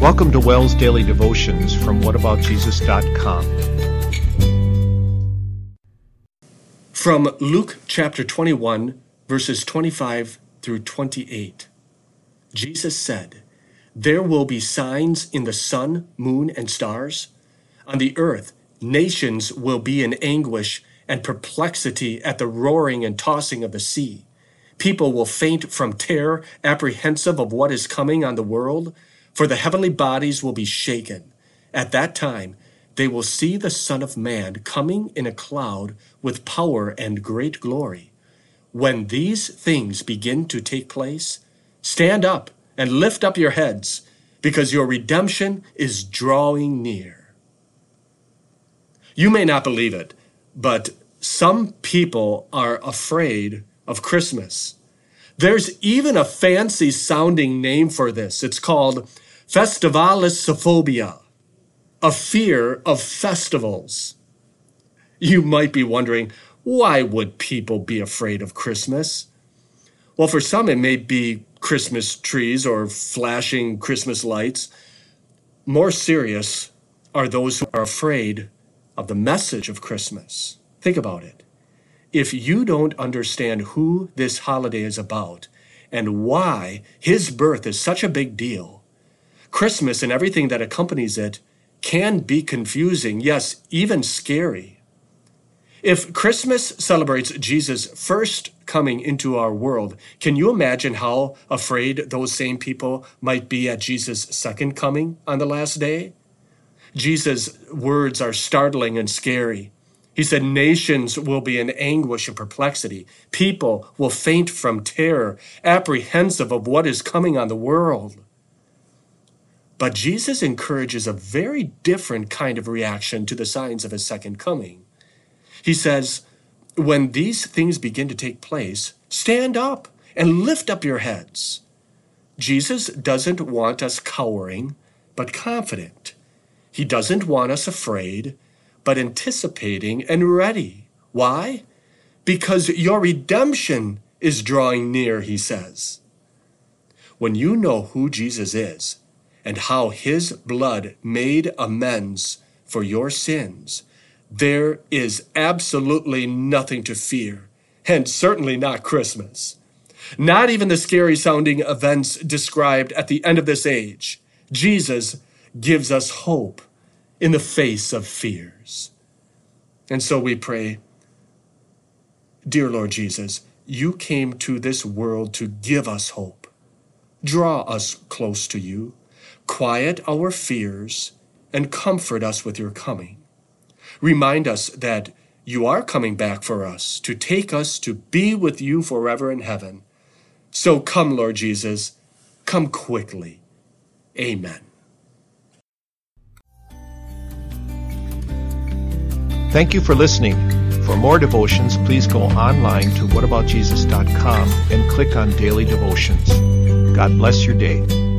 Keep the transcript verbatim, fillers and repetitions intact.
Welcome to Wells Daily Devotions from what about jesus dot com. From Luke chapter twenty-one, verses twenty-five through twenty-eight. Jesus said, "There will be signs in the sun, moon, and stars. On the earth, nations will be in anguish and perplexity at the roaring and tossing of the sea. People will faint from terror, apprehensive of what is coming on the world, for the heavenly bodies will be shaken. At that time, they will see the Son of Man coming in a cloud with power and great glory. When these things begin to take place, stand up and lift up your heads, because your redemption is drawing near." You may not believe it, but some people are afraid of Christmas. There's even a fancy-sounding name for this. It's called Festivalissophobia, a fear of festivals. You might be wondering, why would people be afraid of Christmas? Well, for some, it may be Christmas trees or flashing Christmas lights. More serious are those who are afraid of the message of Christmas. Think about it. If you don't understand who this holiday is about and why his birth is such a big deal, Christmas and everything that accompanies it can be confusing, yes, even scary. If Christmas celebrates Jesus' first coming into our world, can you imagine how afraid those same people might be at Jesus' second coming on the last day? Jesus' words are startling and scary. He said, "Nations will be in anguish and perplexity. People will faint from terror, apprehensive of what is coming on the world." But Jesus encourages a very different kind of reaction to the signs of his second coming. He says, when these things begin to take place, stand up and lift up your heads. Jesus doesn't want us cowering, but confident. He doesn't want us afraid, but anticipating and ready. Why? Because your redemption is drawing near, he says. When you know who Jesus is and how his blood made amends for your sins, there is absolutely nothing to fear, and certainly not Christmas. Not even the scary-sounding events described at the end of this age. Jesus gives us hope in the face of fears. And so we pray, dear Lord Jesus, you came to this world to give us hope. Draw us close to you, quiet our fears, and comfort us with your coming. Remind us that you are coming back for us, to take us to be with you forever in heaven. So come, Lord Jesus, come quickly. Amen. Thank you for listening. For more devotions, please go online to what about jesus dot com and click on Daily Devotions. God bless your day.